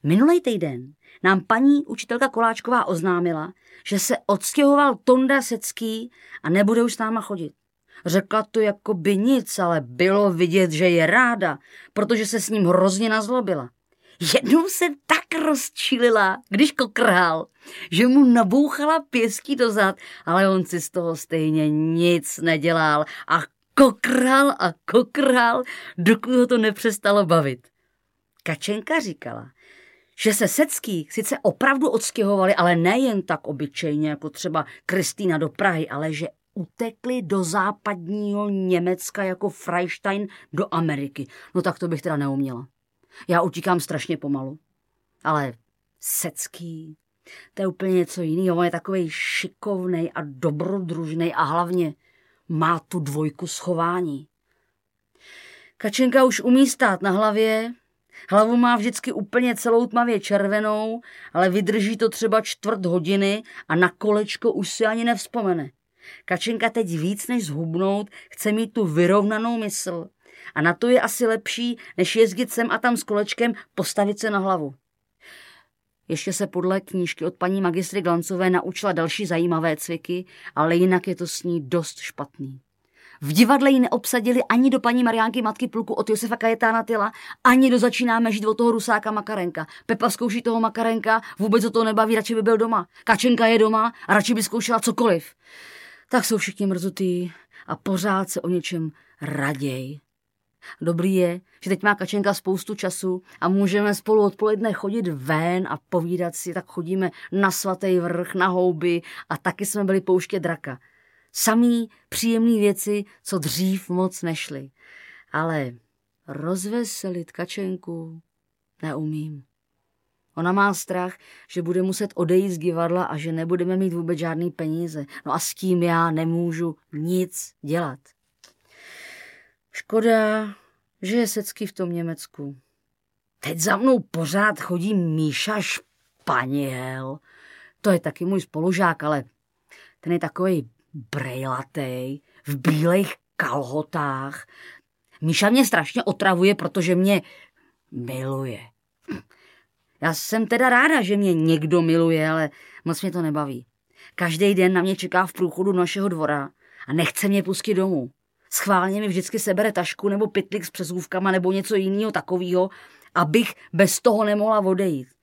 Minulej týden nám paní učitelka Koláčková oznámila, že se odstěhoval Tonda Secký a nebude už s náma chodit. Řekla to jako by nic, ale bylo vidět, že je ráda, protože se s ním hrozně nazlobila. Jednou se tak rozčilila, když kokrhal, že mu nabouchala pěstí do zad, ale on si z toho stejně nic nedělal a kokrhal, dokud ho to nepřestalo bavit. Kačenka říkala, že se Secký sice opravdu odstěhovali, ale nejen tak obyčejně, jako třeba Kristýna do Prahy, ale že utekli do západního Německa jako Freistein do Ameriky. No tak to bych teda neuměla. Já utíkám strašně pomalu. Ale Secký, to je úplně něco jiného. On je takovej šikovnej a dobrodružnej a hlavně má tu dvojku schování. Kačenka už umí stát na hlavě, hlavu má vždycky úplně celou tmavě červenou, ale vydrží to třeba 1/4 hodiny a na kolečko už si ani nevzpomene. Kačenka teď víc než zhubnout chce mít tu vyrovnanou mysl a na to je asi lepší, než jezdit sem a tam s kolečkem, postavit se na hlavu. Ještě se podle knížky od paní magistry Glancové naučila další zajímavé cviky, ale jinak je to s ní dost špatný. V divadle ji neobsadili ani do paní Mariánky Matky Pluku od Josefa Kajetána Tyla, ani do Začínáme žít od toho Rusáka Makarenka. Pepa zkouší toho Makarenka, vůbec o toho nebaví, radši by byl doma. Kačenka je doma a radši by zkoušela cokoliv. Tak jsou všichni mrzutý a pořád se o něčem raděj. Dobrý je, že teď má Kačenka spoustu času a můžeme spolu odpoledne chodit ven a povídat si, tak chodíme na Svatý Vrch, na houby a taky jsme byli pouštět draka. Samý příjemný věci, co dřív moc nešly. Ale rozveselit Kačenku neumím. Ona má strach, že bude muset odejít z divadla a že nebudeme mít vůbec žádný peníze. No a s tím já nemůžu nic dělat. Škoda, že je Secký v tom Německu. Teď za mnou pořád chodí Míša Španěl. To je taky můj spolužák, ale ten je takovej brejlatej, v bílejch kalhotách. Míša mě strašně otravuje, protože mě miluje. Já jsem teda ráda, že mě někdo miluje, ale moc mě to nebaví. Každý den na mě čeká v průchodu našeho dvora a nechce mě pustit domů. Schválně mi vždycky sebere tašku nebo pytlík s přezůvkama nebo něco jiného takového, abych bez toho nemohla odejít.